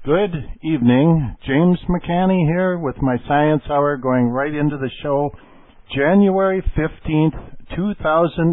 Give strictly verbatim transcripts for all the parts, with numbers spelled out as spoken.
Good evening. James McCanney here with my Science Hour, going right into the show. January fifteenth, two thousand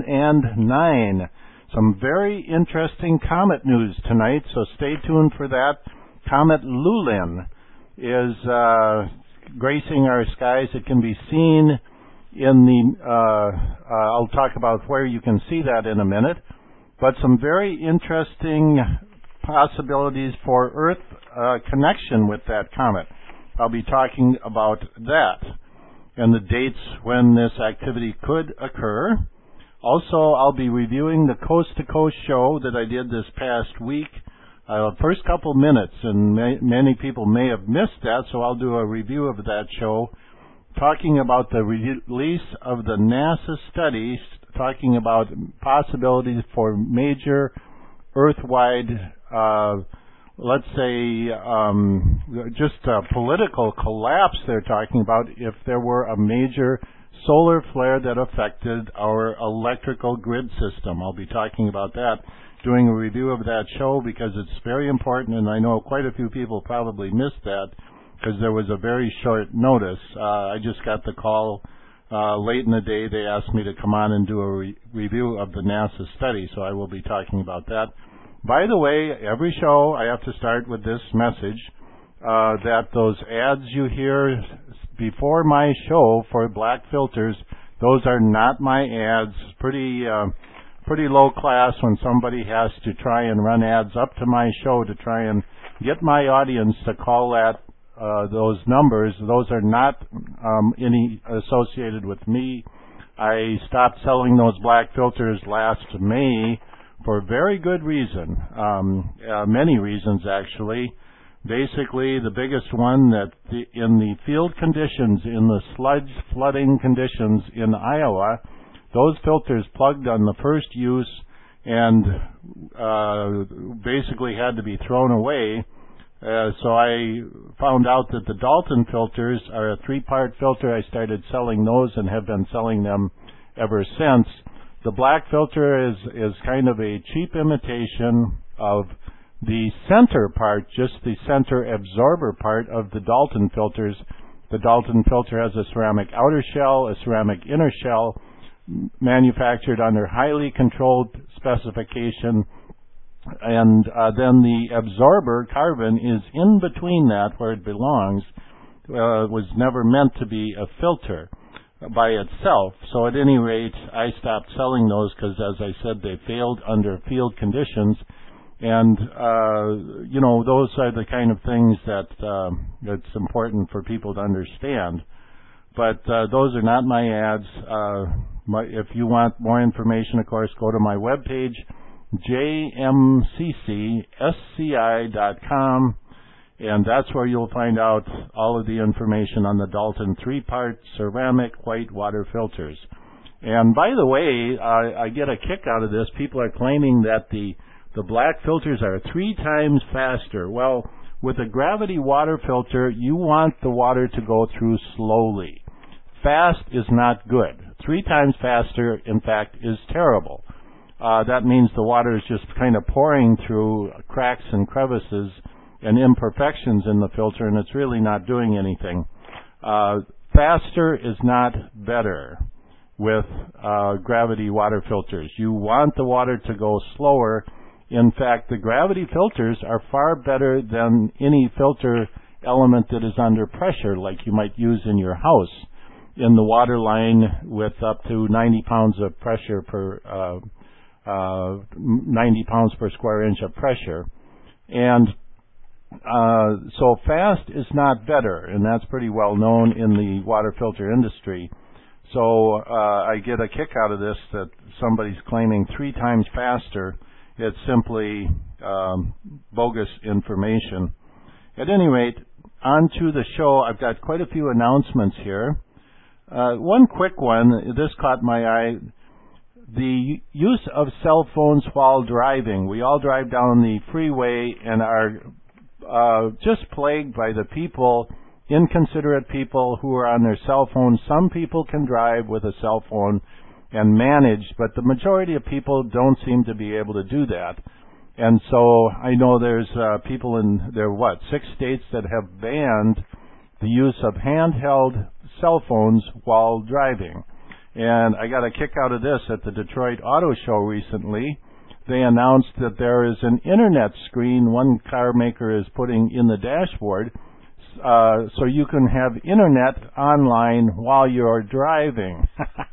nine. Some very interesting comet news tonight, so stay tuned for that. Comet Lulin is uh, gracing our skies. It can be seen in the, uh, uh, I'll talk about where you can see that in a minute, but some very interesting possibilities for Earth uh, connection with that comet. I'll be talking about that and the dates when this activity could occur. Also, I'll be reviewing the Coast to Coast show that I did this past week. Uh, first couple minutes, and may, many people may have missed that, so I'll do a review of that show, talking about the re- release of the NASA studies, talking about possibilities for major Earth-wide, uh, let's say, um, just a political collapse they're talking about if there were a major solar flare that affected our electrical grid system. I'll be talking about that, doing a review of that show because it's very important, and I know quite a few people probably missed that because there was a very short notice. Uh, I just got the call uh, late in the day. They asked me to come on and do a re- review of the NASA study, so I will be talking about that. By the way, every show I have to start with this message, uh, that those ads you hear before my show for black filters, those are not my ads. Pretty uh, pretty low class when somebody has to try and run ads up to my show to try and get my audience to call that uh, those numbers. Those are not um, any associated with me. I stopped selling those black filters last May for a very good reason, um, uh, many reasons actually. Basically, the biggest one that the, in the field conditions, in the sludge flooding conditions in Iowa, those filters plugged on the first use and uh, basically had to be thrown away. Uh, so I found out that the Dalton filters are a three-part filter. I started selling those and have been selling them ever since. The black filter is, is kind of a cheap imitation of the center part, just the center absorber part of the Dalton filters. The Dalton filter has a ceramic outer shell, a ceramic inner shell, manufactured under highly controlled specification, and uh, then the absorber, carbon, is in between that where it belongs. Uh, was never meant to be a filter by itself. So at any rate, I stopped selling those because, as I said, they failed under field conditions. And, uh, you know, those are the kind of things that uh, it's important for people to understand. But uh, those are not my ads. Uh, my, if you want more information, of course, go to my webpage, j m c c s c i dot com, and that's where you'll find out all of the information on the Dalton three-part ceramic white water filters. And by the way, I, I get a kick out of this. People are claiming that the The black filters are three times faster. Well, with a gravity water filter, you want the water to go through slowly. Fast is not good. Three times faster, in fact, is terrible. Uh, that means the water is just kind of pouring through cracks and crevices and imperfections in the filter, and it's really not doing anything. Uh, faster is not better with uh, gravity water filters. You want the water to go slower. In fact, the gravity filters are far better than any filter element that is under pressure, like you might use in your house, in the water line with up to ninety pounds of pressure per, uh, uh, ninety pounds per square inch of pressure. And uh, so fast is not better, and that's pretty well known in the water filter industry. So uh, I get a kick out of this that somebody's claiming three times faster. It's simply um, bogus information. At any rate, on to the show. I've got quite a few announcements here. Uh, one quick one, this caught my eye. The use of cell phones while driving. We all drive down the freeway and are uh, just plagued by the people, inconsiderate people who are on their cell phones. Some people can drive with a cell phone and manage, but the majority of people don't seem to be able to do that. And so I know there's uh, people in, there are what, six states that have banned the use of handheld cell phones while driving. And I got a kick out of this at the Detroit Auto Show recently. They announced that there is an internet screen one car maker is putting in the dashboard uh, so you can have internet online while you're driving.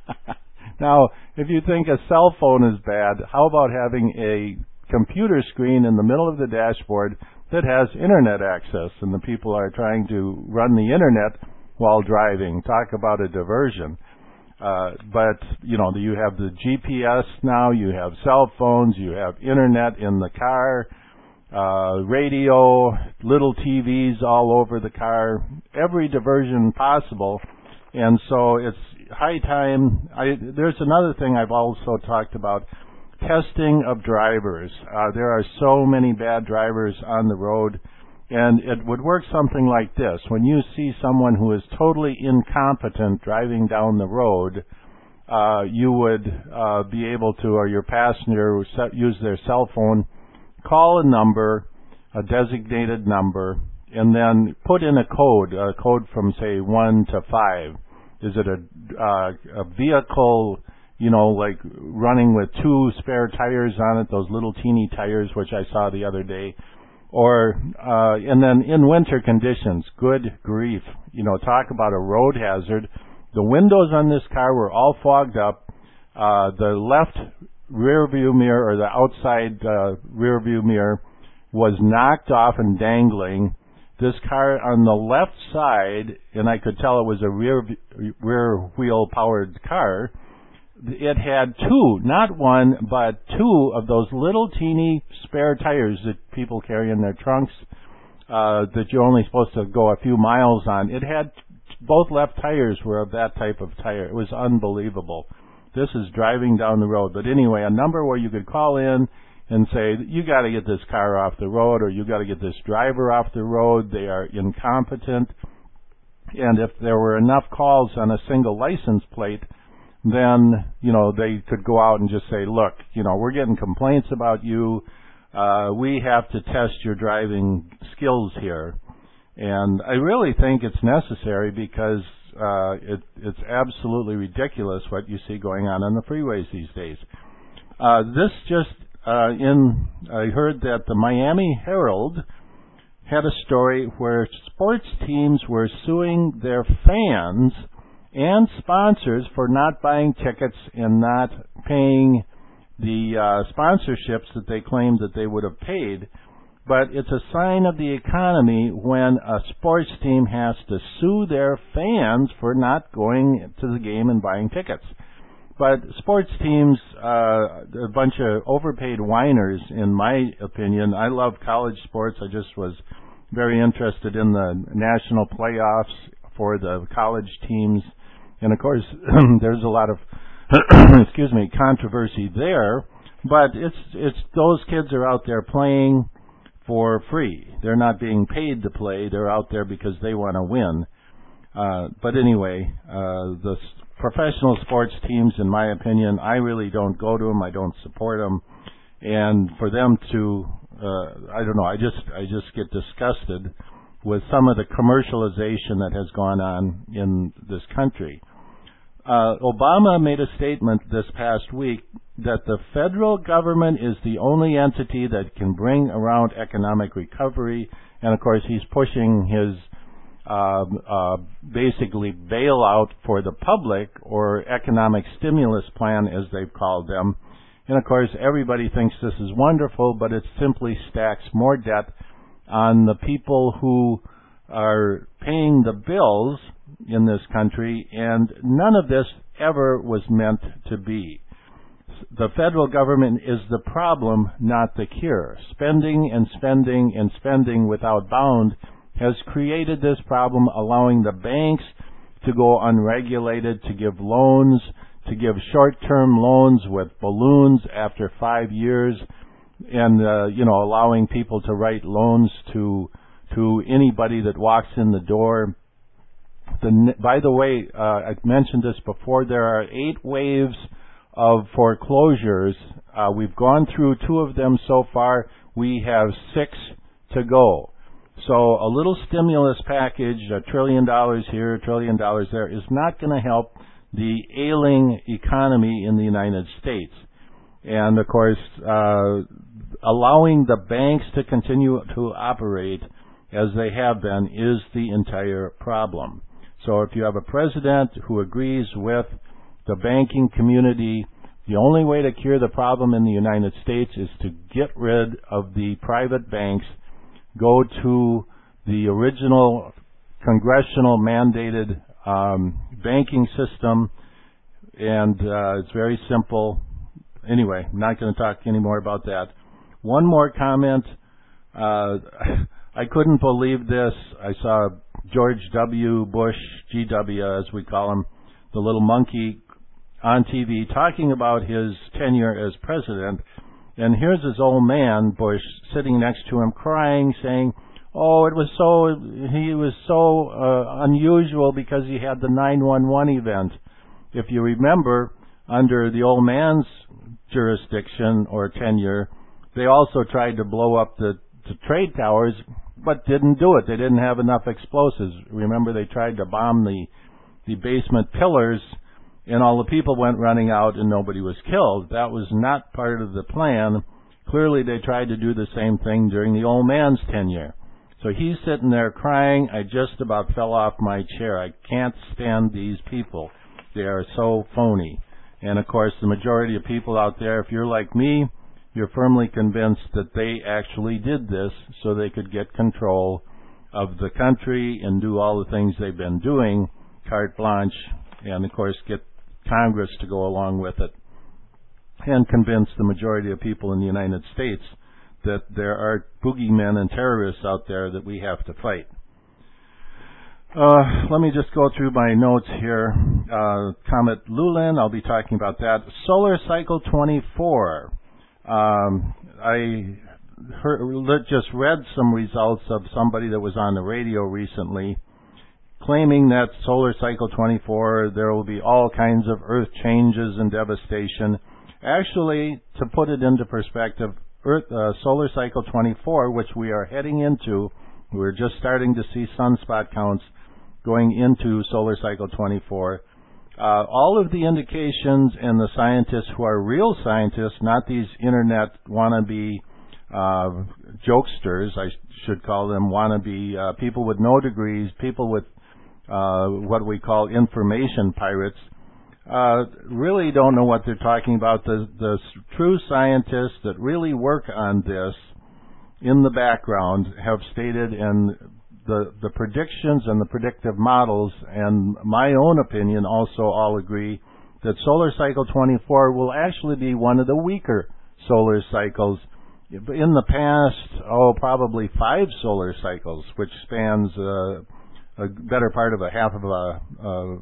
Now, if you think a cell phone is bad, how about having a computer screen in the middle of the dashboard that has internet access, and the people are trying to run the internet while driving? Talk about a diversion. Uh, but, you know, you have the G P S now, you have cell phones, you have internet in the car, uh, radio, little T Vs all over the car, every diversion possible. And so it's high time. I, there's another thing I've also talked about, testing of drivers. Uh, there are so many bad drivers on the road, and it would work something like this. When you see someone who is totally incompetent driving down the road, uh, you would uh, be able to, or your passenger, use their cell phone, call a number, a designated number, and then put in a code, a code from, say, one to five. Is it a, uh, a vehicle, you know, like running with two spare tires on it, those little teeny tires, which I saw the other day? Or, uh, and then in winter conditions, good grief, you know, talk about a road hazard. The windows on this car were all fogged up. Uh, the left rear view mirror, or the outside uh, rear view mirror, was knocked off and dangling. This car on the left side, and I could tell it was a rear rear wheel powered car, it had two, not one, but two of those little teeny spare tires that people carry in their trunks, uh, that you're only supposed to go a few miles on. It had, both left tires were of that type of tire. It was unbelievable. This is driving down the road. But anyway, a number where you could call in and say, you got to get this car off the road, or you got to get this driver off the road. They are incompetent. And if there were enough calls on a single license plate, then, you know, they could go out and just say, look, you know, we're getting complaints about you. Uh, we have to test your driving skills here. And I really think it's necessary because uh, it, it's absolutely ridiculous what you see going on on the freeways these days. Uh, this just uh, in, I heard that the Miami Herald had a story where sports teams were suing their fans and sponsors for not buying tickets and not paying the uh, sponsorships that they claimed that they would have paid. But it's a sign of the economy when a sports team has to sue their fans for not going to the game and buying tickets. But sports teams, uh, a bunch of overpaid whiners, in my opinion. I love college sports. I just was very interested in the national playoffs for the college teams. And of course, there's a lot of, excuse me, controversy there. But it's it's those kids are out there playing for free. They're not being paid to play. They're out there because they want to win. Uh, but anyway, uh, the s- professional sports teams, in my opinion, I really don't go to them. I don't support them. And for them to, uh, I don't know, I just I just get disgusted with some of the commercialization that has gone on in this country. Uh, Obama made a statement this past week that the federal government is the only entity that can bring around economic recovery, and of course he's pushing his uh, uh, basically bailout for the public, or economic stimulus plan as they've called them. And of course everybody thinks this is wonderful, but it simply stacks more debt on the people who are paying the bills in this country, and none of this ever was meant to be. The federal government is the problem, not the cure. Spending and spending and spending without bound has created this problem, allowing the banks to go unregulated, to give loans, to give short-term loans with balloons after five years, and uh, you know, allowing people to write loans to to anybody that walks in the door. The, by the way, uh, I mentioned this before, there are eight waves of foreclosures. Uh, we've gone through two of them so far. We have six to go. So a little stimulus package, a trillion dollars here, a trillion dollars there, is not going to help the ailing economy in the United States. And, of course, uh, allowing the banks to continue to operate as they have been is the entire problem. So if you have a president who agrees with the banking community, the only way to cure the problem in the United States is to get rid of the private banks, go to the original congressional mandated um, banking system, and uh, it's very simple. Anyway, I'm not going to talk any more about that. One more comment. Uh, I couldn't believe this. I saw George W. Bush, G W as we call him, the little monkey, on T V talking about his tenure as president. And here's his old man, Bush, sitting next to him crying, saying, oh, it was so, he was so uh, unusual because he had the nine one one event. If you remember, under the old man's jurisdiction or tenure, they also tried to blow up the, the trade towers, but didn't do it. They didn't have enough explosives. Remember, they tried to bomb the, the basement pillars, and all the people went running out and nobody was killed. That was not part of the plan. Clearly, they tried to do the same thing during the old man's tenure. So he's sitting there crying, I just about fell off my chair. I can't stand these people. They are so phony. And, of course, the majority of people out there, if you're like me, you're firmly convinced that they actually did this so they could get control of the country and do all the things they've been doing, carte blanche, and, of course, get Congress to go along with it and convince the majority of people in the United States that there are boogeymen and terrorists out there that we have to fight. Uh, let me just go through my notes here. Uh, Comet Lulin, I'll be talking about that. Solar Cycle twenty-four. Um, I heard, just read some results of somebody that was on the radio recently claiming that Solar Cycle twenty-four, there will be all kinds of earth changes and devastation. Actually, to put it into perspective, Earth, uh, Solar Cycle twenty-four, which we are heading into, we're just starting to see sunspot counts going into Solar Cycle twenty-four. Uh, all of the indications and the scientists who are real scientists, not these internet wannabe uh, jokesters, I should call them wannabe uh, people with no degrees, people with uh, what we call information pirates, uh, really don't know what they're talking about. The, the true scientists that really work on this in the background have stated, and the, the predictions and the predictive models, and my own opinion also all agree, that Solar Cycle twenty-four will actually be one of the weaker solar cycles. In the past, oh, probably five solar cycles, which spans uh, a better part of a half of a, a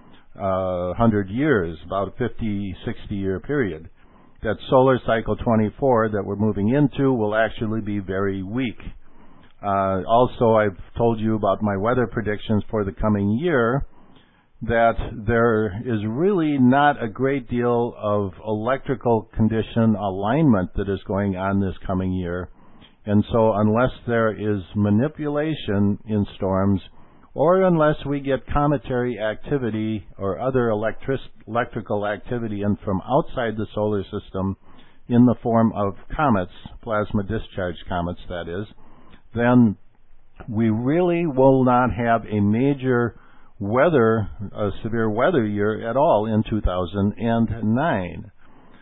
Uh, hundred years, about a fifty, sixty year period. That Solar Cycle twenty-four that we're moving into will actually be very weak. Uh, also, I've told you about my weather predictions for the coming year, that there is really not a great deal of electrical condition alignment that is going on this coming year. And so unless there is manipulation in storms, or unless we get cometary activity or other electric, electrical activity in from outside the solar system in the form of comets, plasma discharge comets that is, then we really will not have a major weather, a severe weather year at all in two thousand nine.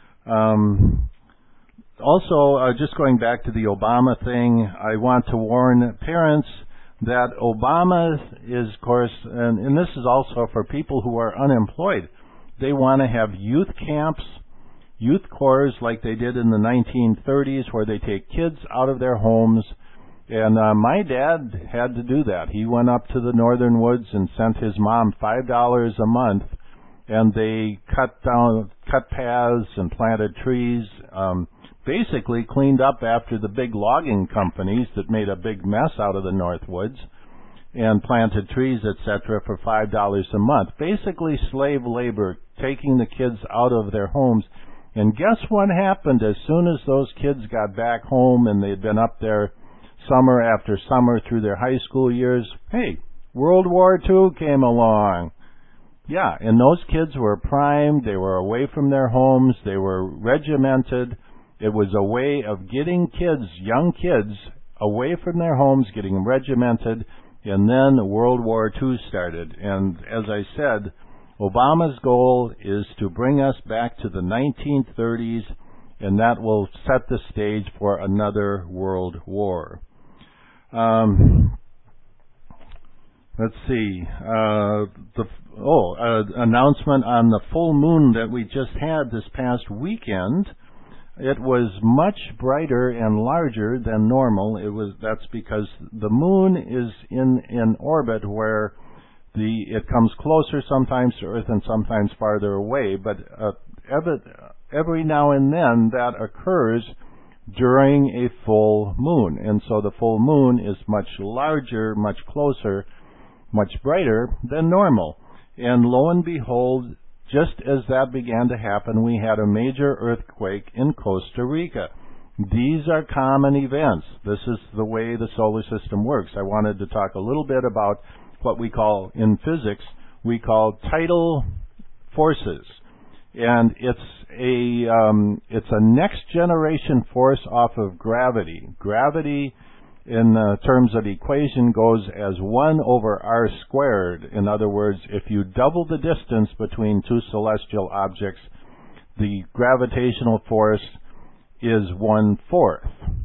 Um, also, uh, just going back to the Obama thing, I want to warn parents that Obama is, of course, and, and this is also for people who are unemployed. They want to have youth camps, youth corps like they did in the nineteen thirties, where they take kids out of their homes. And uh, my dad had to do that. He went up to the northern woods and sent his mom five dollars a month, and they cut down, cut paths and planted trees, um, basically cleaned up after the big logging companies that made a big mess out of the North Woods. and planted trees, et cetera, for five dollars a month. Basically slave labor, taking the kids out of their homes. And guess what happened as soon as those kids got back home and they'd been up there summer after summer through their high school years? Hey, World War Two came along. Yeah, and those kids were primed. They were away from their homes. They were regimented. It was a way of getting kids, young kids, away from their homes, getting them regimented, and then World War Two started. And as I said, Obama's goal is to bring us back to the nineteen thirties, and that will set the stage for another world war. Um, let's see. Uh, the oh, uh, announcement on the full moon that we just had this past weekend. It was much brighter and larger than normal. It was that's because the moon is in an orbit where the it comes closer sometimes to Earth and sometimes farther away. But uh, every, every now and then that occurs during a full moon, and so the full moon is much larger, much closer, much brighter than normal. And lo and behold, just as that began to happen, we had a major earthquake in Costa Rica. These are common events. This is the way the solar system works. I wanted to talk a little bit about what we call, in physics, we call tidal forces. And it's a, um, it's a next generation force off of gravity. Gravity, in uh, terms of equation, goes as one over r squared. In other words, if you double the distance between two celestial objects, the gravitational force is one-fourth.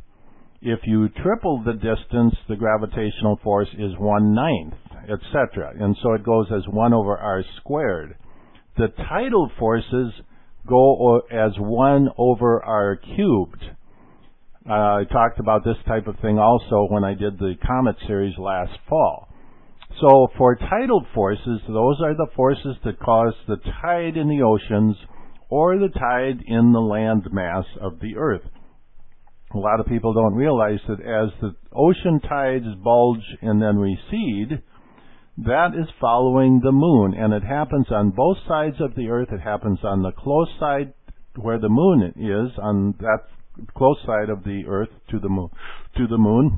If you triple the distance, the gravitational force is one-ninth, et cetera. And so it goes as one over r squared. The tidal forces go as one over r cubed. Uh, I talked about this type of thing also when I did the comet series last fall. So for tidal forces, those are the forces that cause the tide in the oceans or the tide in the land mass of the Earth. A lot of people don't realize that as the ocean tides bulge and then recede, that is following the moon, and it happens on both sides of the Earth. It happens on the close side where the moon is, on that close side of the Earth to the moon, to the moon,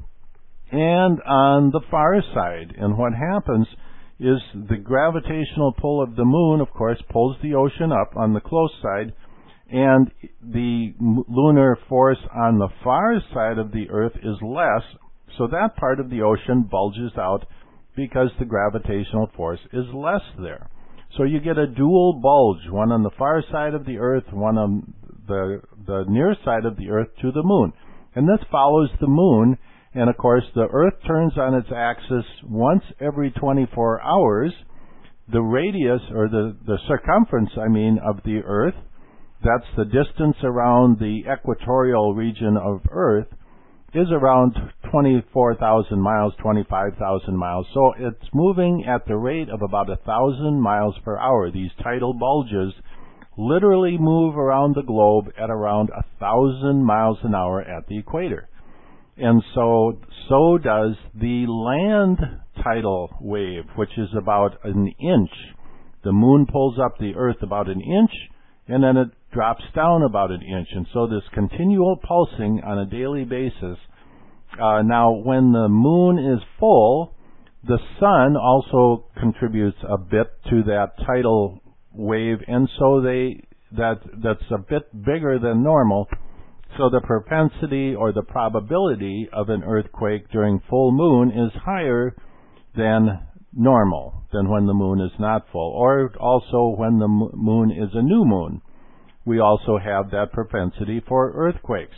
and on the far side. And what happens is the gravitational pull of the moon, of course, pulls the ocean up on the close side, and the lunar force on the far side of the Earth is less, so that part of the ocean bulges out because the gravitational force is less there. So you get a dual bulge, one on the far side of the Earth, one on the, the near side of the Earth to the moon. And this follows the moon, and of course the Earth turns on its axis once every twenty-four hours. The radius, or the, the circumference, I mean, of the Earth, that's the distance around the equatorial region of Earth, is around twenty-four thousand miles, twenty-five thousand miles. So it's moving at the rate of about one thousand miles per hour. These tidal bulges literally move around the globe at around one thousand miles an hour at the equator. And so, so does the land tidal wave, which is about an inch. The moon pulls up the Earth about an inch, and then it drops down about an inch. And so this continual pulsing on a daily basis. Uh, now, when the moon is full, the sun also contributes a bit to that tidal wave, and so they that that's a bit bigger than normal. So the propensity or the probability of an earthquake during full moon is higher than normal, than when the moon is not full, or also when the moon is a new moon. We also have that propensity for earthquakes.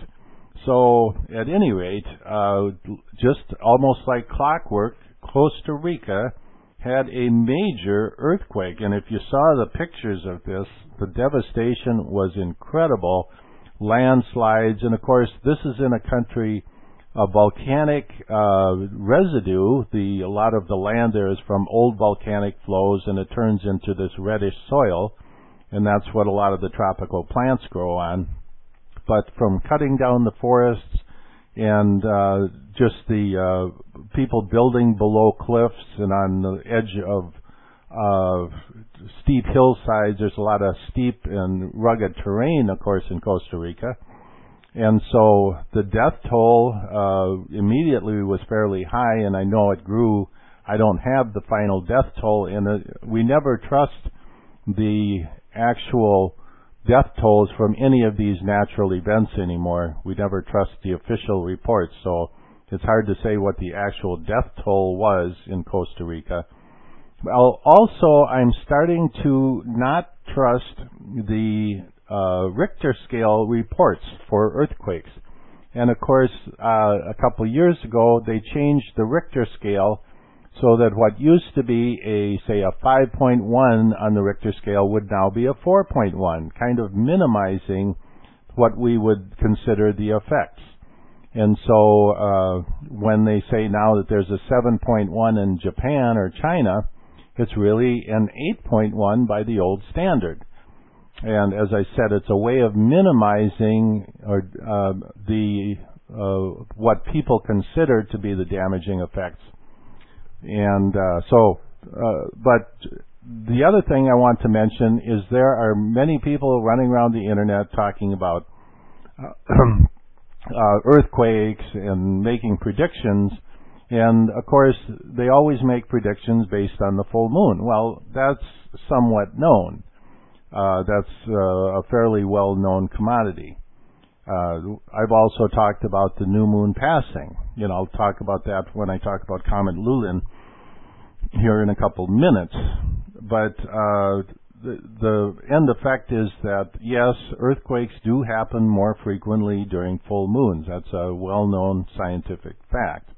So, at any rate, uh, just almost like clockwork, Costa Rica had a major earthquake. And if you saw the pictures of this, the devastation was incredible. Landslides, and of course, this is in a country of volcanic uh, residue. The a lot of the land there is from old volcanic flows, and it turns into this reddish soil. And that's what a lot of the tropical plants grow on. But from cutting down the forests and uh, just the uh, people building below cliffs and on the edge of uh, steep hillsides. There's a lot of steep and rugged terrain, of course, in Costa Rica. And so the death toll uh, immediately was fairly high, and I know it grew. I don't have the final death toll, and we never trust the actual death tolls from any of these natural events anymore. We never trust the official reports, so it's hard to say what the actual death toll was in Costa Rica. Well, also, I'm starting to not trust the uh, Richter scale reports for earthquakes. And of course, uh, a couple years ago, they changed the Richter scale so that what used to be a, say, a five point one on the Richter scale would now be a four point one, kind of minimizing what we would consider the effects. And so uh, when they say now that there's a seven point one in Japan or China, it's really an eight point one by the old standard. And as I said, it's a way of minimizing or uh, the uh, what people consider to be the damaging effects. And uh, so, uh, but the other thing I want to mention is there are many people running around the internet talking about uh, uh, earthquakes and making predictions. And of course, they always make predictions based on the full moon. Well, that's somewhat known. Uh, that's uh, a fairly well-known commodity. Uh, I've also talked about the new moon passing. You know, I'll talk about that when I talk about Comet Lulin here in a couple minutes. But uh, the, the end effect is that, yes, earthquakes do happen more frequently during full moons. That's a well-known scientific fact.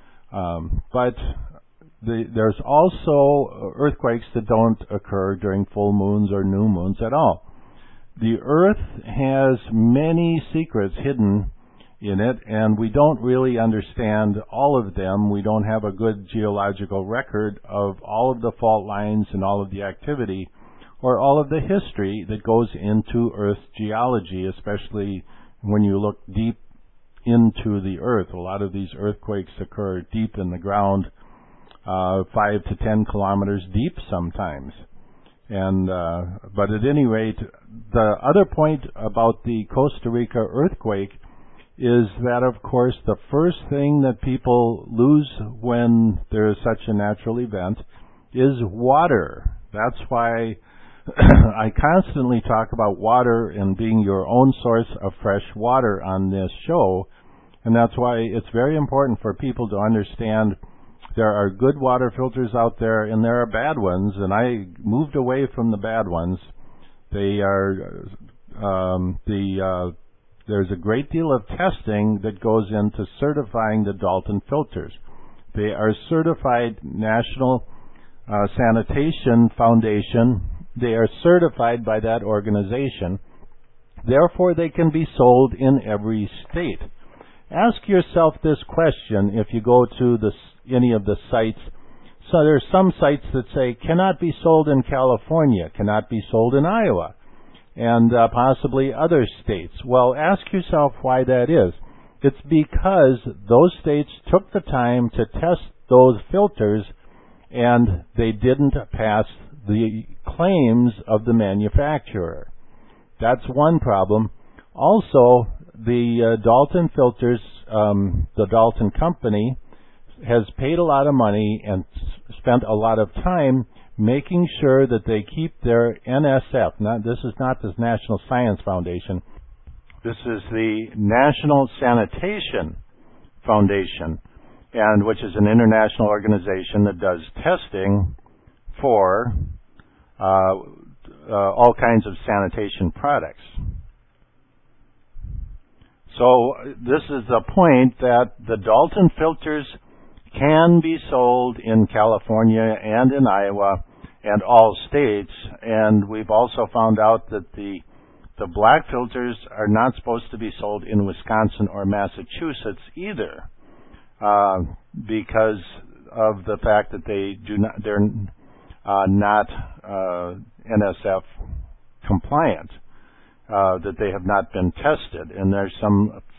Um, but the, there's also earthquakes that don't occur during full moons or new moons at all. The Earth has many secrets hidden in it, and we don't really understand all of them. We don't have a good geological record of all of the fault lines and all of the activity or all of the history that goes into Earth's geology, especially when you look deep into the Earth. A lot of these earthquakes occur deep in the ground, uh, five to ten kilometers deep sometimes. And uh, but at any rate, the other point about the Costa Rica earthquake is that, of course, the first thing that people lose when there is such a natural event is water. That's why I constantly talk about water and being your own source of fresh water on this show. And that's why it's very important for people to understand there are good water filters out there and there are bad ones. And I moved away from the bad ones. They are um, the uh, there's a great deal of testing that goes into certifying the Dalton filters. They are certified National uh, Sanitation Foundation. They are certified by that organization. Therefore, they can be sold in every state. Ask yourself this question if you go to the, any of the sites. So there are some sites that say cannot be sold in California, cannot be sold in Iowa, and uh, possibly other states. Well, ask yourself why that is. It's because those states took the time to test those filters and they didn't pass the claims of the manufacturer. That's one problem. Also, the uh, Dalton filters, um, the Dalton company, has paid a lot of money and s- spent a lot of time making sure that they keep their N S F. Not, this is not the National Science Foundation. This is the National Sanitation Foundation, and which is an international organization that does testing for uh, uh, all kinds of sanitation products. So this is the point that the Dalton filters can be sold in California and in Iowa and all states, and we've also found out that the the black filters are not supposed to be sold in Wisconsin or Massachusetts either, uh, because of the fact that they do not they're uh, not uh, N S F compliant, uh, that they have not been tested, and there's some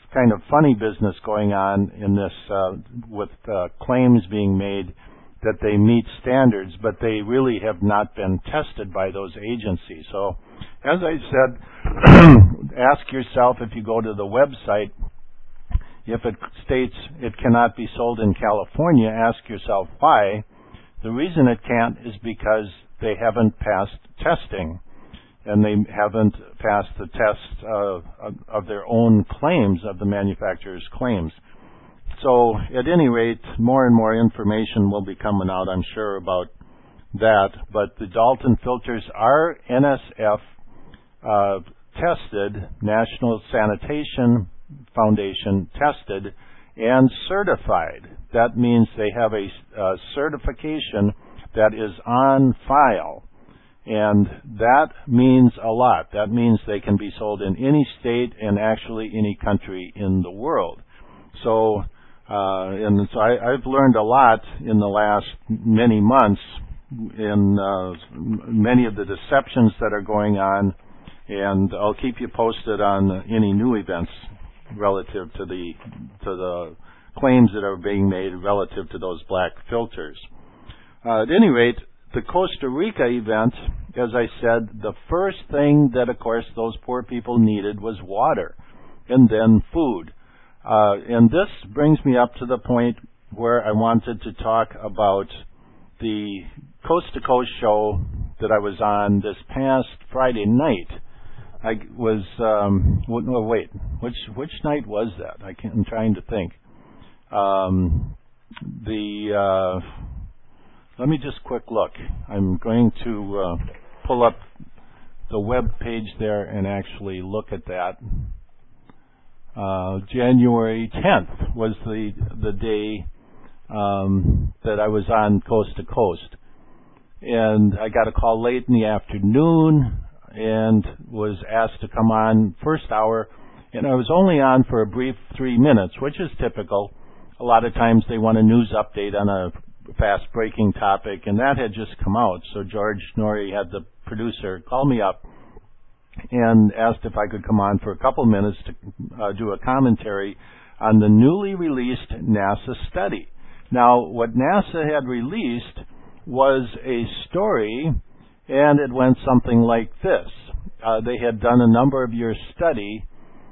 kind of funny business going on in this uh, with uh, claims being made that they meet standards, but they really have not been tested by those agencies. So, as I said, ask yourself if you go to the website, if it states it cannot be sold in California, ask yourself why. The reason it can't is because they haven't passed testing, and they haven't passed the test uh, of, of their own claims, of the manufacturer's claims. So, at any rate, more and more information will be coming out, I'm sure, about that. But the Dalton filters are N S F uh, tested, National Sanitation Foundation tested, and certified. That means they have a uh, certification that is on file. And that means a lot. That means they can be sold in any state and actually any country in the world. So, Uh, and so I, I've learned a lot in the last many months in uh, many of the deceptions that are going on, and I'll keep you posted on any new events relative to the to the claims that are being made relative to those black filters. Uh, at any rate, the Costa Rica event, as I said, the first thing that, of course, those poor people needed was water, and then food. Uh, and this brings me up to the point where I wanted to talk about the Coast to Coast show that I was on this past Friday night. I was, um, no, wait, which which night was that? I can't, I'm trying to think. Um, the, uh, let me just quick look. I'm going to uh, pull up the web page there and actually look at that. Uh, January tenth was the the day um, that I was on Coast to Coast, and I got a call late in the afternoon and was asked to come on first hour, and I was only on for a brief three minutes, which is typical. A lot of times they want a news update on a fast-breaking topic, and that had just come out, so George Norrie had the producer call me up and asked if I could come on for a couple minutes to uh, do a commentary on the newly released NASA study. Now, what NASA had released was a story, and it went something like this. Uh, they had done a number of year study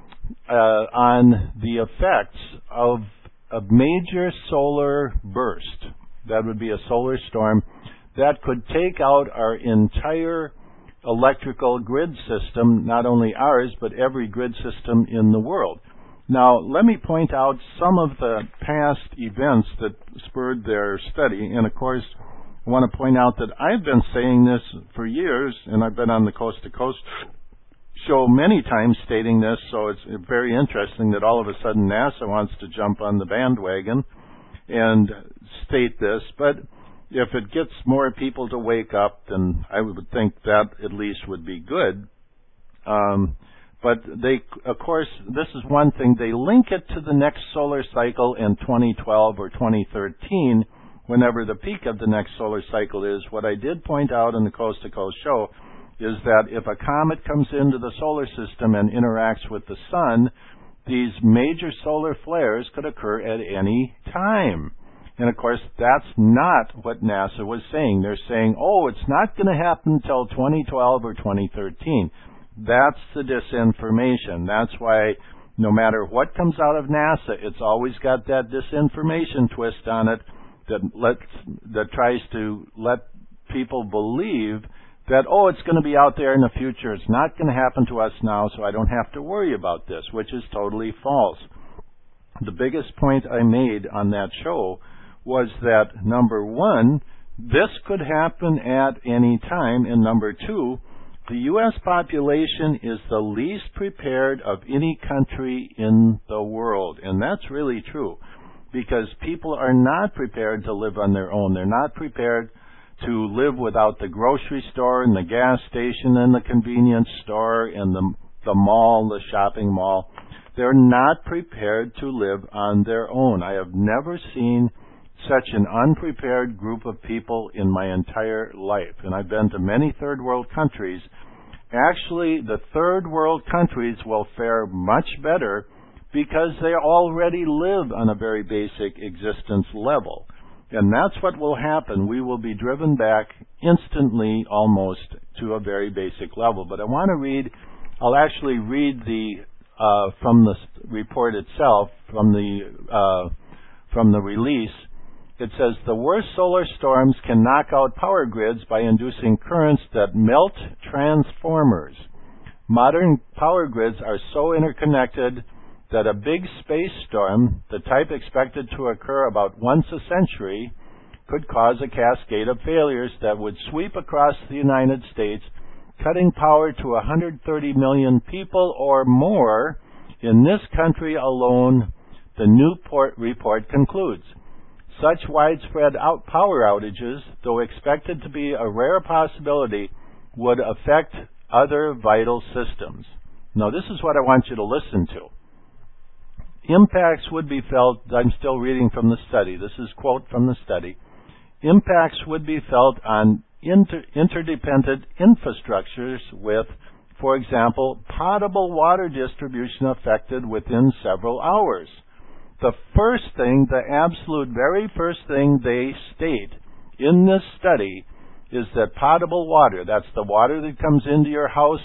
uh, on the effects of a major solar burst. That would be a solar storm that could take out our entire electrical grid system, not only ours, but every grid system in the world. Now, let me point out some of the past events that spurred their study, and of course, I want to point out that I've been saying this for years, and I've been on the Coast to Coast show many times stating this, so it's very interesting that all of a sudden NASA wants to jump on the bandwagon and state this, but if it gets more people to wake up, then I would think that at least would be good. Um, but they, of course, this is one thing. They link it to the next solar cycle in twenty twelve or twenty thirteen, whenever the peak of the next solar cycle is. What I did point out in the Coast to Coast show is that if a comet comes into the solar system and interacts with the sun, these major solar flares could occur at any time. And, of course, that's not what NASA was saying. They're saying, oh, it's not going to happen until twenty twelve or twenty thirteen. That's the disinformation. That's why no matter what comes out of NASA, it's always got that disinformation twist on it that lets, that tries to let people believe that, oh, it's going to be out there in the future. It's not going to happen to us now, so I don't have to worry about this, which is totally false. The biggest point I made on that show was that, number one, this could happen at any time, and number two, the U S population is the least prepared of any country in the world, and that's really true, because people are not prepared to live on their own. They're not prepared to live without the grocery store and the gas station and the convenience store and the, the mall, the shopping mall. They're not prepared to live on their own. I have never seen such an unprepared group of people in my entire life. And I've been to many third world countries. Actually, the third world countries will fare much better because they already live on a very basic existence level. And that's what will happen. We will be driven back instantly almost to a very basic level. But I want to read, I'll actually read the, uh, from the report itself, from the, uh, from the release. It says, the worst solar storms can knock out power grids by inducing currents that melt transformers. Modern power grids are so interconnected that a big space storm, the type expected to occur about once a century, could cause a cascade of failures that would sweep across the United States, cutting power to one hundred thirty million people or more in this country alone, the Newport report concludes. Such widespread out power outages, though expected to be a rare possibility, would affect other vital systems. Now, this is what I want you to listen to. Impacts would be felt, I'm still reading from the study, this is a quote from the study, impacts would be felt on inter- interdependent infrastructures with, for example, potable water distribution affected within several hours. The first thing, the absolute very first thing they state in this study is that potable water, that's the water that comes into your house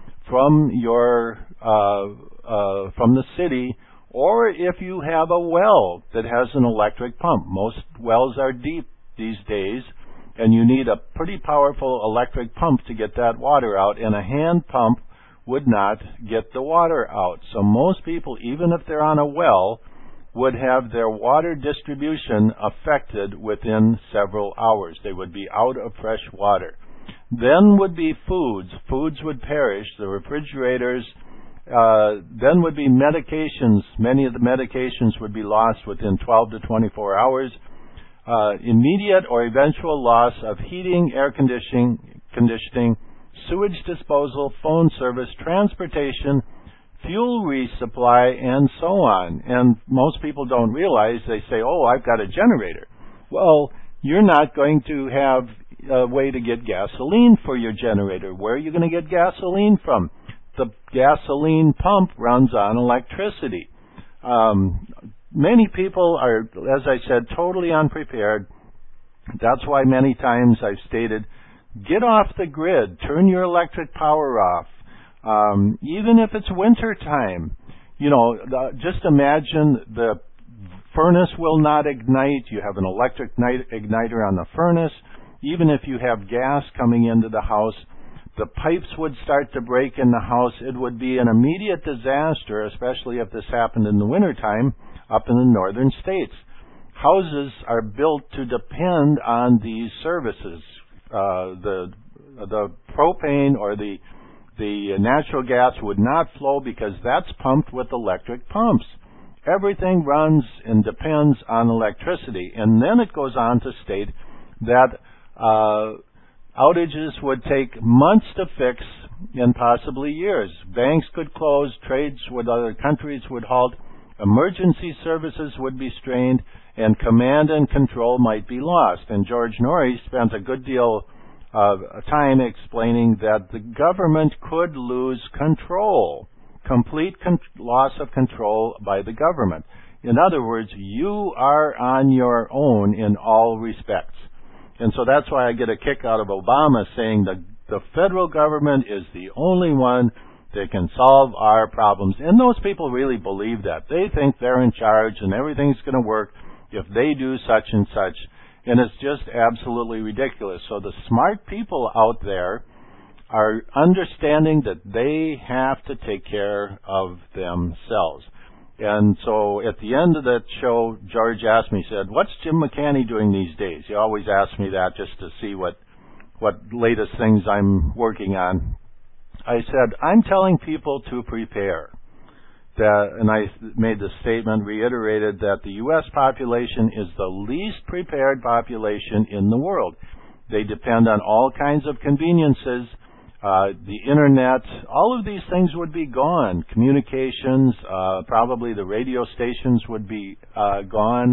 from your, uh, uh, from the city, or if you have a well that has an electric pump. Most wells are deep these days, and you need a pretty powerful electric pump to get that water out, and a hand pump would not get the water out. So most people, even if they're on a well, would have their water distribution affected within several hours. They would be out of fresh water. Then would be foods. Foods would perish. The refrigerators. Uh, then would be medications. Many of the medications would be lost within twelve to twenty-four hours. Uh, immediate or eventual loss of heating, air conditioning, conditioning, sewage disposal, phone service, transportation, fuel resupply, and so on. And most people don't realize, they say, oh, I've got a generator. Well, you're not going to have a way to get gasoline for your generator. Where are you going to get gasoline from? The gasoline pump runs on electricity. Um, many people are, as I said, totally unprepared. That's why many times I've stated, get off the grid, turn your electric power off. Um, even if it's winter time, you know, the, just imagine the furnace will not ignite. You have an electric igniter on the furnace. Even if you have gas coming into the house, the pipes would start to break in the house. It would be an immediate disaster, especially if this happened in the wintertime up in the northern states. Houses are built to depend on these services. Uh, the the propane or the the natural gas would not flow because that's pumped with electric pumps. Everything runs and depends on electricity. And then it goes on to state that uh, outages would take months to fix and possibly years. Banks could close, trades with other countries would halt, emergency services would be strained, and command and control might be lost. And George Norrie spent a good deal of time explaining that the government could lose control, complete con- loss of control by the government. In other words, you are on your own in all respects. And so that's why I get a kick out of Obama saying that the federal government is the only one that can solve our problems. And those people really believe that. They think they're in charge and everything's going to work if they do such and such. And it's just absolutely ridiculous. So the smart people out there are understanding that they have to take care of themselves. And so at the end of that show, George asked me, he said, what's Jim McCanny doing these days? He always asks me that just to see what, what latest things I'm working on. I said, I'm telling people to prepare. That, and I made the statement, reiterated that the U S population is the least prepared population in the world. They depend on all kinds of conveniences. Uh, the internet, all of these things would be gone. Communications, uh, probably the radio stations would be uh, gone.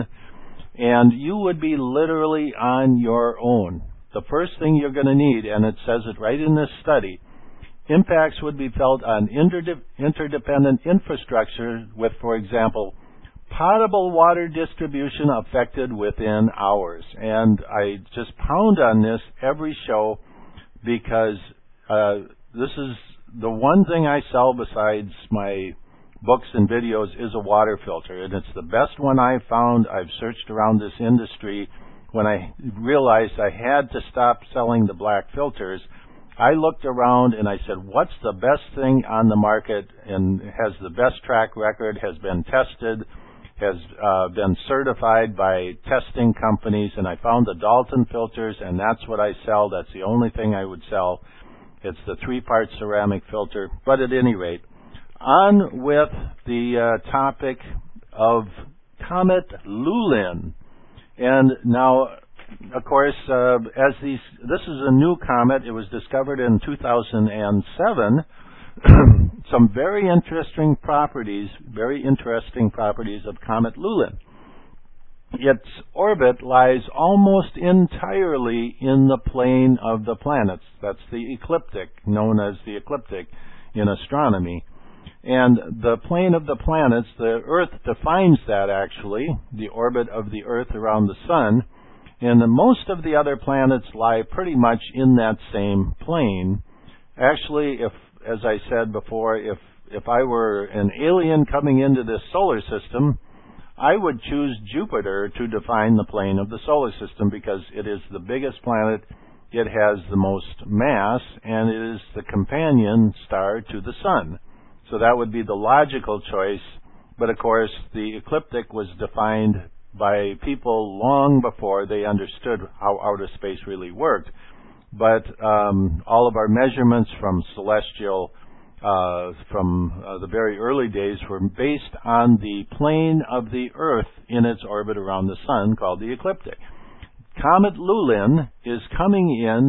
And you would be literally on your own. The first thing you're going to need, and it says it right in this study, Impacts would be felt on interde- interdependent infrastructure with, for example, potable water distribution affected within hours. And I just pound on this every show because uh, this is the one thing I sell besides my books and videos is a water filter. And it's the best one I've found. I've searched around this industry. When I realized I had to stop selling the black filters, I looked around and I said, what's the best thing on the market and has the best track record, has been tested, has uh, been certified by testing companies, and I found the Dalton filters, and that's what I sell. That's the only thing I would sell. It's the three-part ceramic filter. But at any rate, on with the uh, topic of Comet Lulin. And now, of course, uh, as these, this is a new comet. It was discovered in two thousand seven. Some very interesting properties, very interesting properties of Comet Lulin. Its orbit lies almost entirely in the plane of the planets. That's the ecliptic, known as the ecliptic in astronomy. And the plane of the planets, the Earth defines that actually, the orbit of the Earth around the Sun. And most of the other planets lie pretty much in that same plane. Actually, if, as I said before, if, if I were an alien coming into this solar system, I would choose Jupiter to define the plane of the solar system because it is the biggest planet, it has the most mass, and it is the companion star to the Sun. So that would be the logical choice. But of course, the ecliptic was defined by people long before they understood how outer space really worked. But um, all of our measurements from celestial, uh, from uh, the very early days were based on the plane of the Earth in its orbit around the Sun, called the ecliptic. Comet Lulin is coming in,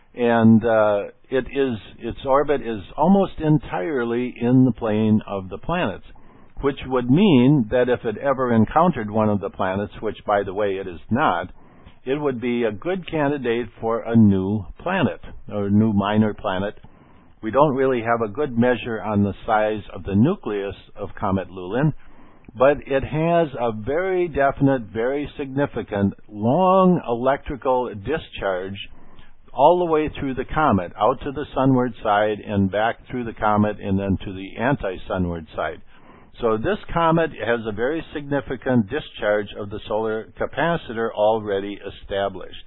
and uh, it is its orbit is almost entirely in the plane of the planets, which would mean that if it ever encountered one of the planets, which, by the way, it is not, it would be a good candidate for a new planet, or a new minor planet. We don't really have a good measure on the size of the nucleus of Comet Lulin, but it has a very definite, very significant, long electrical discharge all the way through the comet, out to the sunward side and back through the comet and then to the anti-sunward side. So this comet has a very significant discharge of the solar capacitor already established.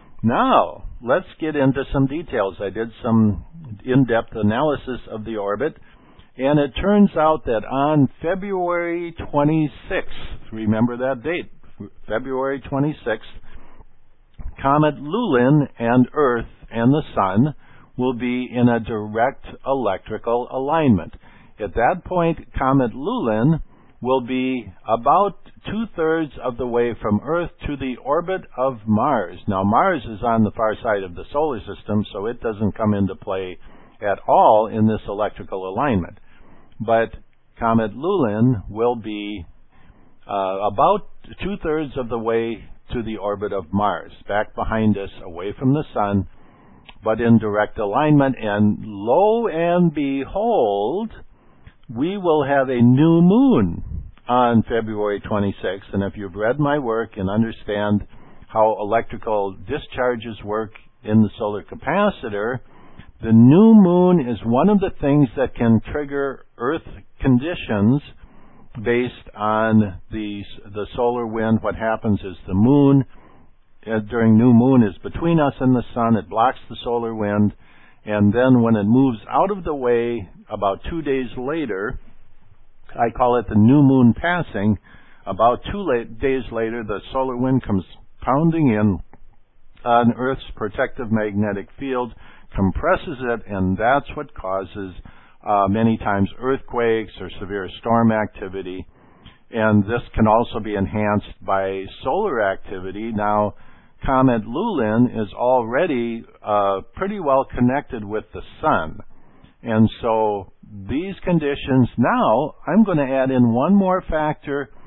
Now, let's get into some details. I did some in-depth analysis of the orbit, and it turns out that on February twenty-sixth, remember that date, February twenty-sixth, Comet Lulin and Earth and the Sun will be in a direct electrical alignment. At that point, Comet Lulin will be about two-thirds of the way from Earth to the orbit of Mars. Now, Mars is on the far side of the solar system, so it doesn't come into play at all in this electrical alignment. But Comet Lulin will be uh, about two-thirds of the way to the orbit of Mars, back behind us, away from the Sun, but in direct alignment. And lo and behold, we will have a new moon on February twenty-sixth. And if you've read my work and understand how electrical discharges work in the solar capacitor, the new moon is one of the things that can trigger Earth conditions based on the, the solar wind. What happens is the moon, uh, during new moon, is between us and the Sun. It blocks the solar wind. And then when it moves out of the way about two days later, I call it the new moon passing, about two late days later, the solar wind comes pounding in on Earth's protective magnetic field, compresses it, and that's what causes uh, many times earthquakes or severe storm activity. And this can also be enhanced by solar activity. Now, Comet Lulin is already uh, pretty well connected with the Sun. And so these conditions, now I'm going to add in one more factor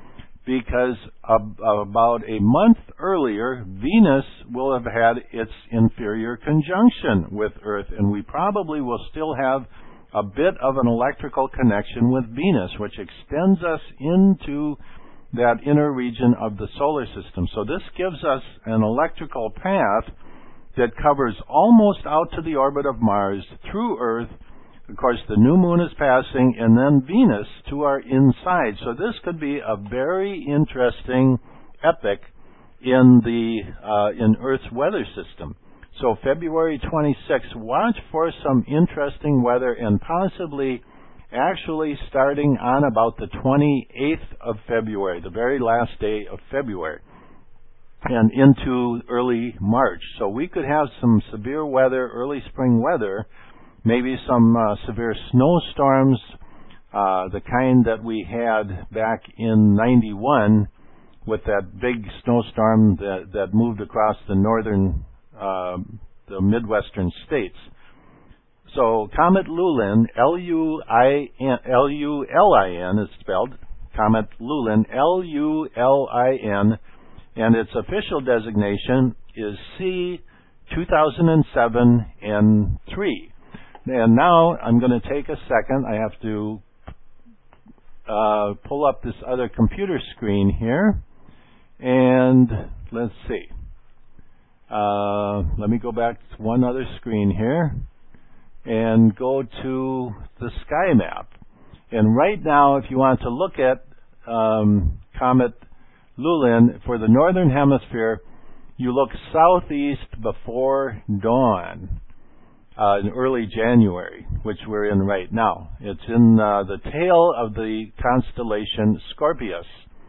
because ab- about a month earlier, Venus will have had its inferior conjunction with Earth, and we probably will still have a bit of an electrical connection with Venus, which extends us into that inner region of the solar system. So this gives us an electrical path that covers almost out to the orbit of Mars, through Earth. Of course, the new moon is passing, and then Venus to our inside. So this could be a very interesting epoch in the uh, in Earth's weather system. So February twenty-sixth, watch for some interesting weather, and possibly actually starting on about the twenty-eighth of February, the very last day of February, and into early March. So we could have some severe weather, early spring weather, maybe some uh, severe snowstorms, uh, the kind that we had back in ninety-one with that big snowstorm that, that moved across the northern, uh, the Midwestern states. So Comet Lulin, L U I N, L U L I N is spelled, Comet Lulin, L U L I N, and its official designation is C two thousand seven N three. And now I'm going to take a second. I have to uh, pull up this other computer screen here. And let's see. Uh, let me go back to one other screen here and go to the sky map. And right now, if you want to look at um, Comet Lulin for the northern hemisphere, you look southeast before dawn. Uh, in early January, which we're in right now. It's in uh, the tail of the constellation Scorpius.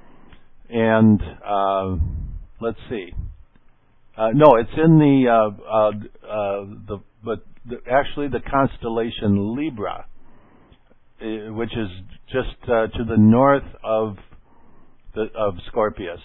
And uh, let's see. Uh, no, it's in the, uh, uh, uh, the but the, actually the constellation Libra, uh, which is just uh, to the north of the, of Scorpius.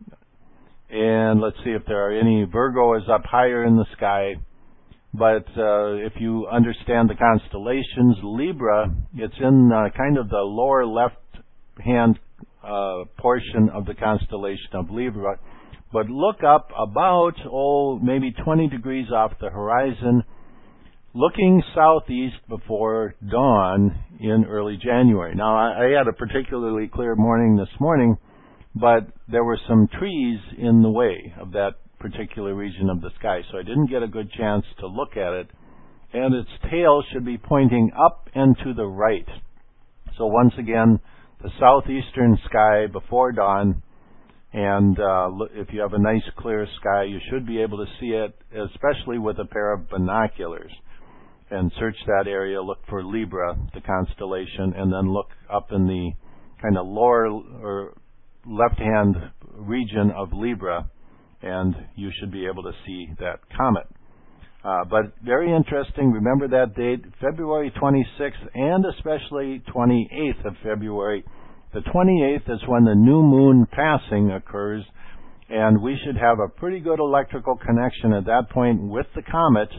And let's see if there are any. Virgo is up higher in the sky. But uh, if you understand the constellations, Libra, it's in uh, kind of the lower left-hand uh, portion of the constellation of Libra. But look up about, oh, maybe twenty degrees off the horizon, looking southeast before dawn in early January. Now, I, I had a particularly clear morning this morning, but there were some trees in the way of that particular region of the sky, so I didn't get a good chance to look at it. And its tail should be pointing up and to the right. So once again, the southeastern sky before dawn, and uh, if you have a nice clear sky, you should be able to see it, especially with a pair of binoculars. And search that area, look for Libra, the constellation, and then look up in the kind of lower or left-hand region of Libra, and you should be able to see that comet. Uh, but very interesting. Remember that date, February twenty-sixth, and especially twenty-eighth of February. The twenty-eighth is when the new moon passing occurs, and we should have a pretty good electrical connection at that point with the comet,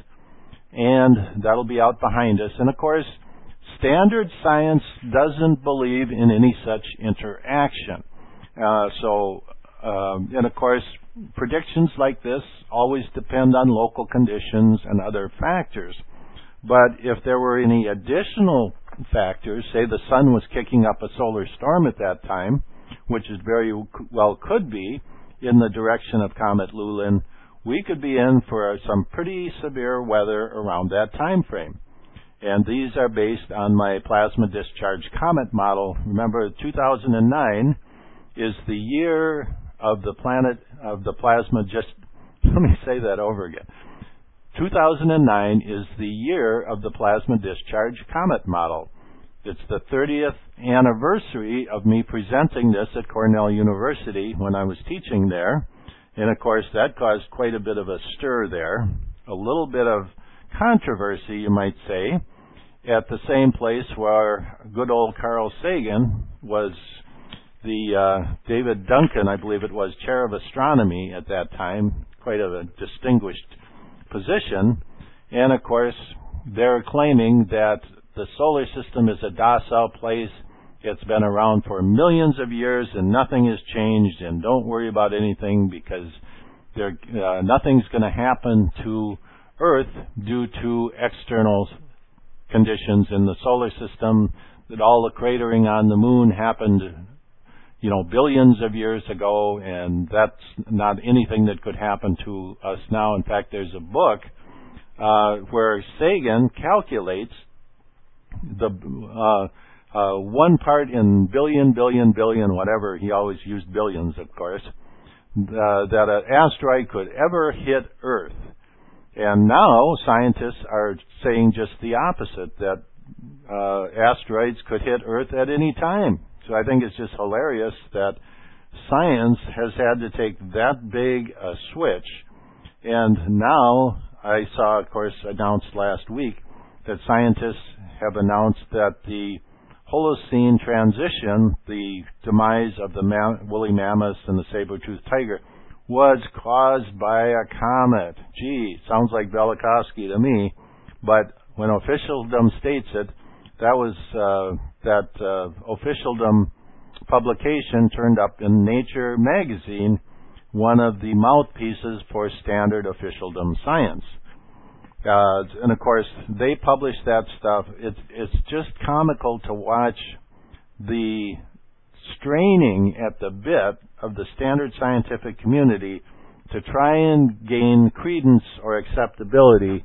and that'll be out behind us. And of course, standard science doesn't believe in any such interaction. Uh, so, um, and of course, predictions like this always depend on local conditions and other factors. But if there were any additional factors, say the sun was kicking up a solar storm at that time, which is very well could be in the direction of Comet Lulin, we could be in for some pretty severe weather around that time frame. And these are based on my plasma discharge comet model. Remember, two thousand nine is the year of the planet of the plasma just let me say that over again. two thousand nine is the year of the plasma discharge comet model. It's the thirtieth anniversary of me presenting this at Cornell University when I was teaching there. And of course that caused quite a bit of a stir there, a little bit of controversy, you might say, at the same place where good old Carl Sagan was the uh, David Duncan, I believe it was, chair of astronomy at that time, quite a distinguished position. And of course, they're claiming that the solar system is a docile place It's been around for millions of years and nothing has changed, and don't worry about anything because there, uh, nothing's going to happen to Earth due to external conditions in the solar system, that all the cratering on the moon happened, you know, billions of years ago, and that's not anything that could happen to us now. In fact, there's a book uh, where Sagan calculates the uh, uh, one part in billion, billion, billion, whatever. He always used billions, of course, uh, that an asteroid could ever hit Earth. And now scientists are saying just the opposite, that uh, asteroids could hit Earth at any time. So I think it's just hilarious that science has had to take that big a switch. And now I saw, of course, announced last week that scientists have announced that the Holocene transition, the demise of the ma- woolly mammoths and the saber-toothed tiger, was caused by a comet. Gee, sounds like Velikovsky to me, but when officialdom states it, that was uh, that uh, officialdom publication turned up in Nature magazine, one of the mouthpieces for standard officialdom science. Uh, and of course, they publish that stuff. It's it's just comical to watch the straining at the bit of the standard scientific community to try and gain credence or acceptability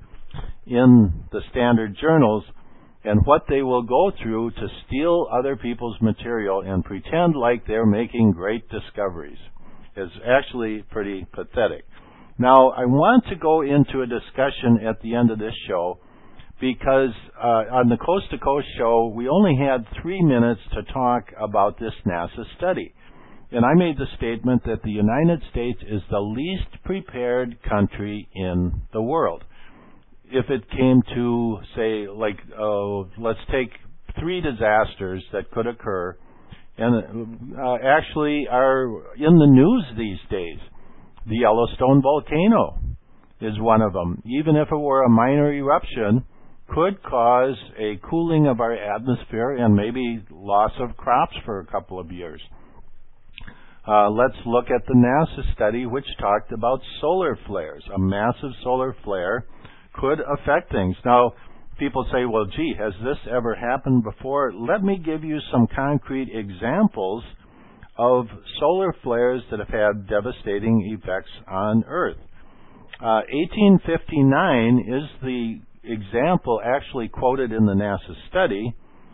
in the standard journals, and what they will go through to steal other people's material and pretend like they're making great discoveries is actually pretty pathetic. Now, I want to go into a discussion at the end of this show because uh, on the Coast to Coast show, we only had three minutes to talk about this NASA study. And I made the statement that the United States is the least prepared country in the world. If it came to, say, like, uh, let's take three disasters that could occur and uh, actually are in the news these days. The Yellowstone volcano is one of them. Even if it were a minor eruption, could cause a cooling of our atmosphere and maybe loss of crops for a couple of years. Uh, let's look at the NASA study which talked about solar flares. A massive solar flare could affect things. Now, people say, well, gee, has this ever happened before? Let me give you some concrete examples of solar flares that have had devastating effects on Earth. Uh, eighteen fifty-nine is the example actually quoted in the NASA study.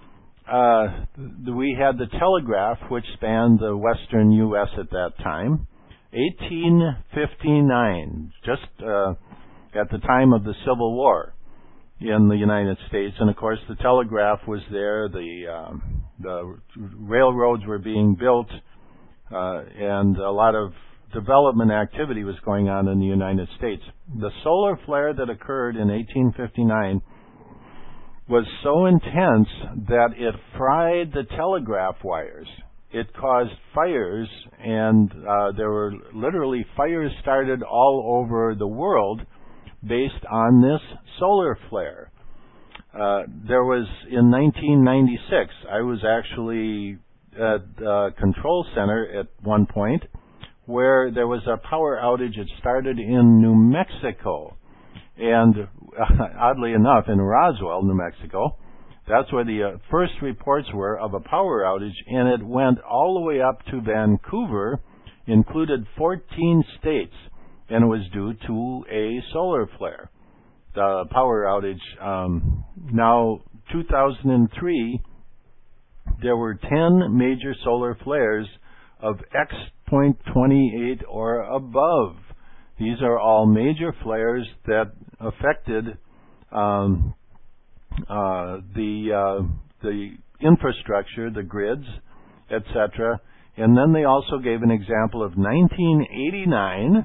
Uh, we had the telegraph, which spanned the western U S at that time. eighteen fifty-nine, just uh, at the time of the Civil War in the United States. And, of course, the telegraph was there. The, um, the railroads were being built. Uh, and a lot of development activity was going on in the United States. The solar flare that occurred in eighteen fifty-nine was so intense that it fried the telegraph wires. It caused fires, and uh, there were literally fires started all over the world based on this solar flare. Uh, there was, in nineteen ninety-six, I was actually at the control center at one point where there was a power outage. It started in New Mexico, and uh, oddly enough in Roswell, New Mexico. That's where the uh, first reports were of a power outage, and it went all the way up to Vancouver, included fourteen states, and it was due to a solar flare. The power outage, um, now two thousand three, there were ten major solar flares of X point two eight or above. These are all major flares that affected um, uh, the uh, the infrastructure, the grids, et cetera. And then they also gave an example of nineteen eighty-nine,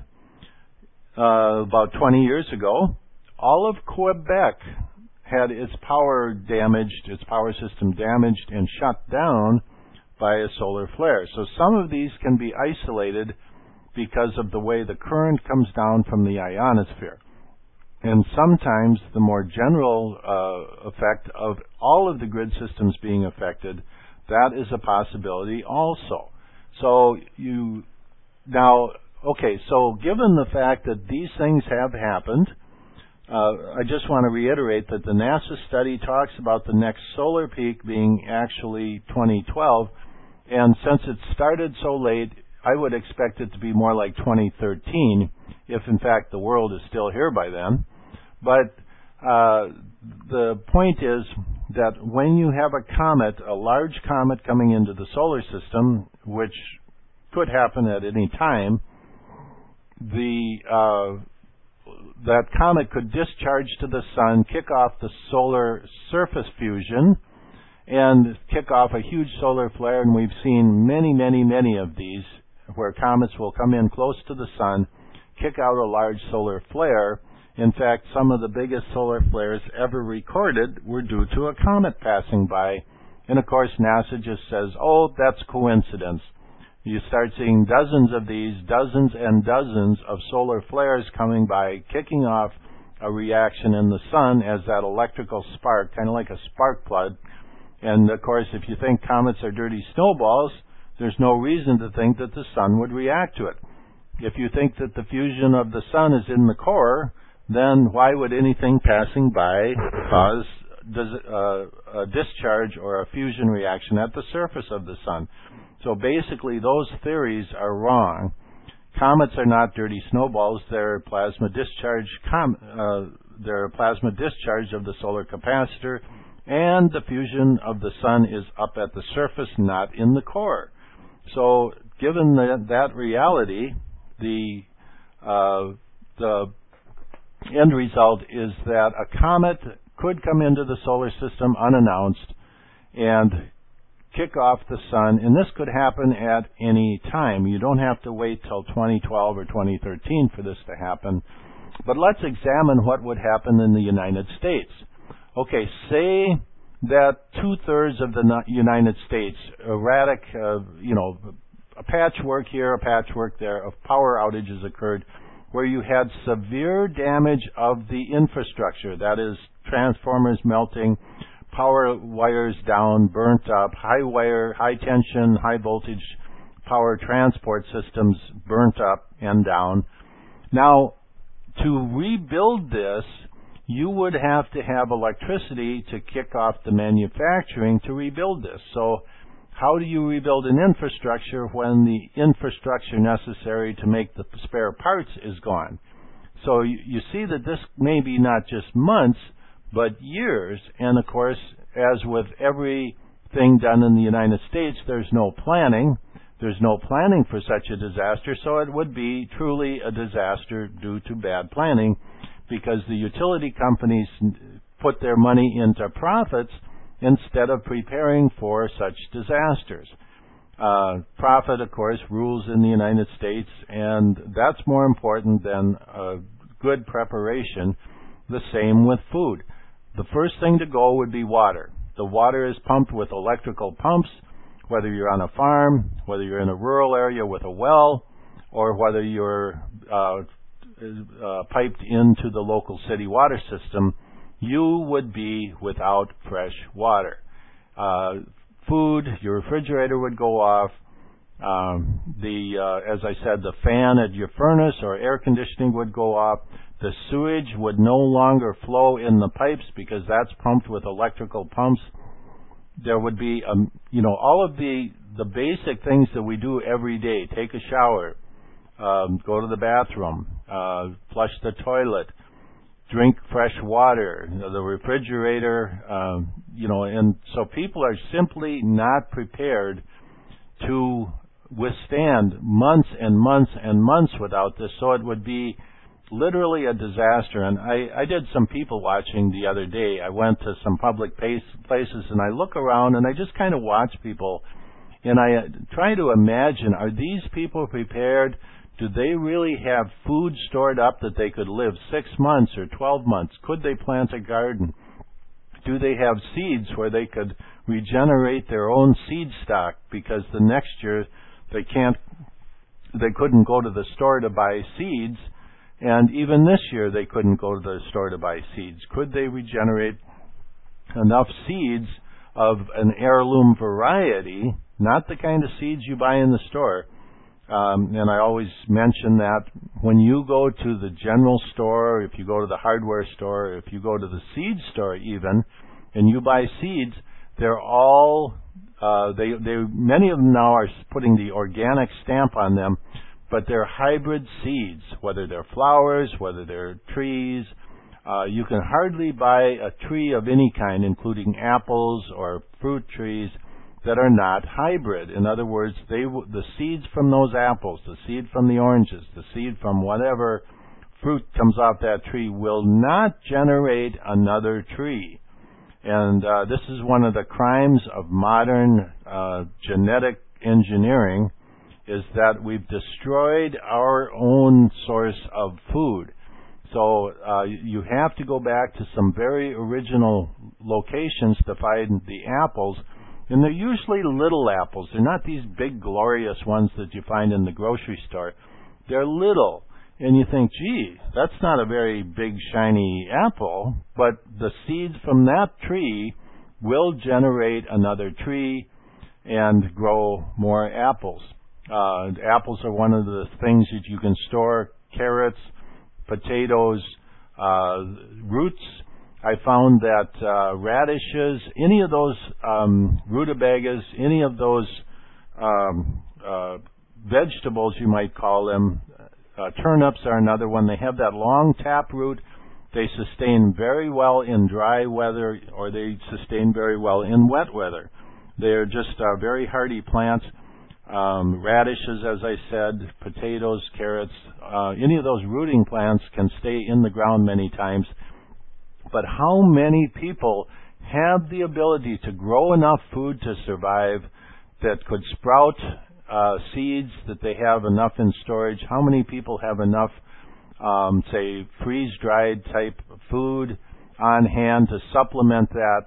uh, about twenty years ago. All of Quebec had its power damaged, its power system damaged and shut down by a solar flare. So some of these can be isolated because of the way the current comes down from the ionosphere. And sometimes the more general uh, effect of all of the grid systems being affected, That is a possibility also. So you, now, okay, so given the fact that these things have happened, uh, I just want to reiterate that the NASA study talks about the next solar peak being actually twenty twelve, and since it started so late, I would expect it to be more like twenty thirteen, if in fact the world is still here by then. But uh, the point is that when you have a comet, a large comet coming into the solar system, which could happen at any time, the uh, that comet could discharge to the sun, kick off the solar surface fusion, and kick off a huge solar flare. And we've seen many, many, many of these where comets will come in close to the sun, kick out a large solar flare. In fact, some of the biggest solar flares ever recorded were due to a comet passing by. And of course, NASA just says, oh, that's coincidence. You start seeing dozens of these, dozens and dozens of solar flares coming by, kicking off a reaction in the sun as that electrical spark, kind of like a spark plug. And of course, if you think comets are dirty snowballs, there's no reason to think that the sun would react to it. If you think that the fusion of the sun is in the core, then why would anything passing by cause uh, a discharge or a fusion reaction at the surface of the sun? So basically, those theories are wrong. Comets are not dirty snowballs. They're plasma discharge. Com- uh, they're a plasma discharge of the solar capacitor, and the fusion of the sun is up at the surface, not in the core. So, given that, that reality, the uh, the end result is that a comet could come into the solar system unannounced and kick off the sun, and this could happen at any time. You don't have to wait till twenty twelve or twenty thirteen for this to happen. But let's examine what would happen in the United States. Okay, say that two-thirds of the United States, erratic, uh, you know, a patchwork here, a patchwork there of power outages occurred where you had severe damage of the infrastructure, that is, transformers melting, power wires down, burnt up, high wire, high tension, high voltage power transport systems burnt up and down. Now, to rebuild this, you would have to have electricity to kick off the manufacturing to rebuild this. So how do you rebuild an infrastructure when the infrastructure necessary to make the spare parts is gone? So you, you see that this may be not just months, but years. And of course, as with everything done in the United States, there's no planning. There's no planning for such a disaster, so it would be truly a disaster due to bad planning, because the utility companies put their money into profits instead of preparing for such disasters. Uh, profit, of course, rules in the United States, and that's more important than uh, good preparation. The same with food. The first thing to go would be water. The water is pumped with electrical pumps, whether you're on a farm, whether you're in a rural area with a well, or whether you're uh, uh, piped into the local city water system, you would be without fresh water. Uh, food, your refrigerator would go off. Um, the, uh, as I said, the fan at your furnace or air conditioning would go off. The sewage would no longer flow in the pipes because that's pumped with electrical pumps. There would be, um, you know, all of the, the basic things that we do every day. Take a shower, um, go to the bathroom, uh, flush the toilet, drink fresh water, you know, the refrigerator, um, you know, and so people are simply not prepared to withstand months and months and months without this. So it would be literally a disaster. And I, I did some people watching the other day. I went to some public pace, places and I look around and I just kind of watch people and I try to imagine, are these people prepared? Do they really have food stored up that they could live six months or twelve months? Could they plant a garden? Do they have seeds where they could regenerate their own seed stock because the next year they can't, they couldn't go to the store to buy seeds? And even this year, they couldn't go to the store to buy seeds. Could they regenerate enough seeds of an heirloom variety, not the kind of seeds you buy in the store. Um, and I always mention that when you go to the general store, if you go to the hardware store, if you go to the seed store even, and you buy seeds, they're all, uh, they, they, many of them now are putting the organic stamp on them, but they're hybrid seeds, whether they're flowers, whether they're trees. Uh, you can hardly buy a tree of any kind, including apples or fruit trees, that are not hybrid. In other words, they w- the seeds from those apples, the seed from the oranges, the seed from whatever fruit comes off that tree will not generate another tree. And uh, this is one of the crimes of modern uh, genetic engineering, is that we've destroyed our own source of food. So uh, you have to go back to some very original locations to find the apples. And they're usually little apples. They're not these big, glorious ones that you find in the grocery store. They're little. And you think, gee, that's not a very big, shiny apple. But the seeds from that tree will generate another tree and grow more apples. Uh, apples are one of the things that you can store. Carrots, potatoes, uh, roots. I found that uh, radishes, any of those um, rutabagas, any of those um, uh, vegetables, you might call them, uh, turnips are another one. They have that long taproot. They sustain very well in dry weather, or they sustain very well in wet weather. They're just uh, very hardy plants. Um, radishes, as I said, potatoes, carrots, uh, any of those rooting plants can stay in the ground many times. But how many people have the ability to grow enough food to survive, that could sprout uh, seeds, that they have enough in storage? How many people have enough, um, say, freeze-dried type food on hand to supplement that?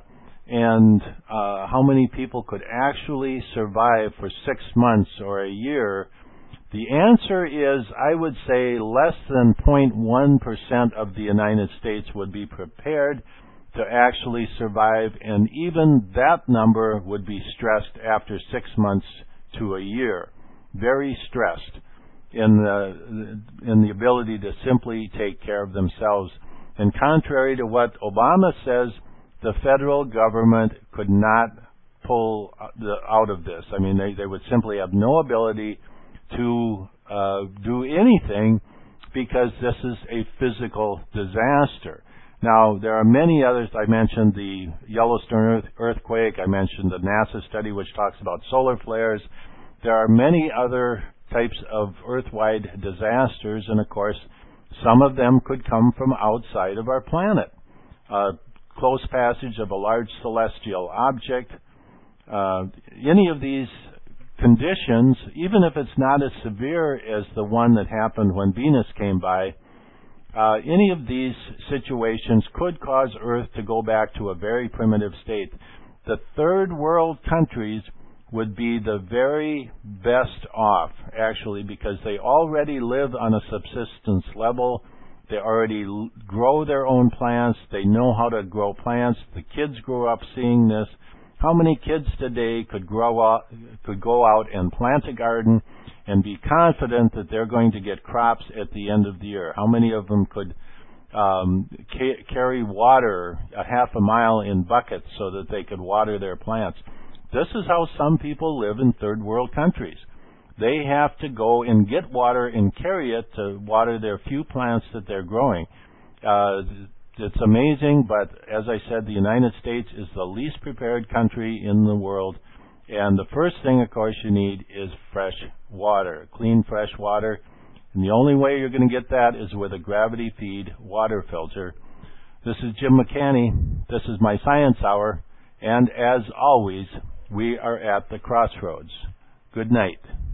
And uh, how many people could actually survive for six months or a year? The answer is, I would say, less than zero point one percent of the United States would be prepared to actually survive, and even that number would be stressed after six months to a year. Very stressed in the, in the ability to simply take care of themselves. And contrary to what Obama says, the federal government could not pull the, out of this. I mean, they, they would simply have no ability to uh, do anything, because this is a physical disaster. Now, there are many others. I mentioned the Yellowstone earth, earthquake. I mentioned the NASA study which talks about solar flares. There are many other types of earth-wide disasters, and of course, some of them could come from outside of our planet. Uh, close passage of a large celestial object. Uh, any of these conditions, even if it's not as severe as the one that happened when Venus came by, uh, any of these situations could cause Earth to go back to a very primitive state. The third world countries would be the very best off, actually, because they already live on a subsistence level. They already l- grow their own plants. They know how to grow plants. The kids grew up seeing this. How many kids today could grow up, could go out and plant a garden and be confident that they're going to get crops at the end of the year? How many of them could um, ca- carry water a half a mile in buckets so that they could water their plants? This is how some people live in third world countries. They have to go and get water and carry it to water their few plants that they're growing. Uh, It's amazing, but as I said, the United States is the least prepared country in the world. And the first thing, of course, you need is fresh water, clean, fresh water. And the only way you're going to get that is with a gravity feed water filter. This is Jim McCanny. This is my Science Hour. And as always, we are at the crossroads. Good night.